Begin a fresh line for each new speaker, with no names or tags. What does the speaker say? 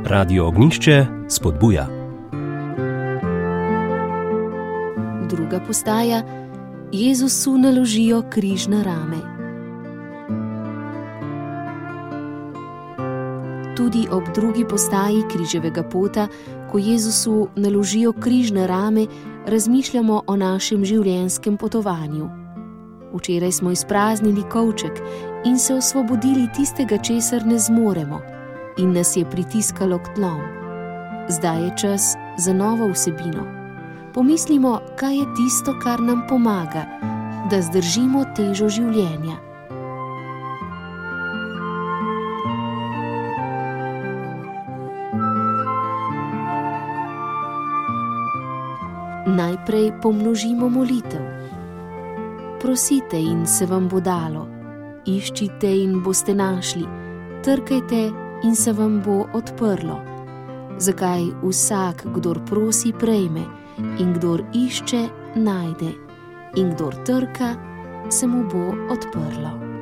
Radio Ognjišče spodbuja.
Druga postaja: Jezusu naložijo križ na rame. Tudi ob drugi postaji križevega pota, ko Jezusu naložijo križ na rame, razmišljamo o našem življenjskem potovanju. Včeraj smo izpraznili kovček in se osvobodili tistega, česar ne zmoremo, in nas je pritiskalo k tlom. Zdaj je čas za novo vsebino. Pomislimo, kaj je tisto, kar nam pomaga, da zdržimo težo življenja. Najprej pomnožimo molitev. Prosite in se vam bo dalo, iščite in boste našli, trkajte in se vam bo odprlo. Zakaj vsak, kdor prosi, prejme, in kdor išče, najde, in kdor trka, se mu bo odprlo.